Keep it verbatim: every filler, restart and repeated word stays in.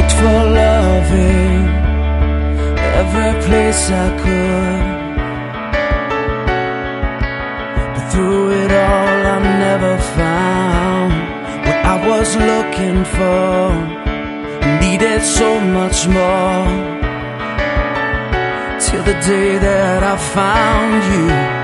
looked for loving every place I could, but through it all I never found what I was looking for. Needed so much more, till the day that I found you.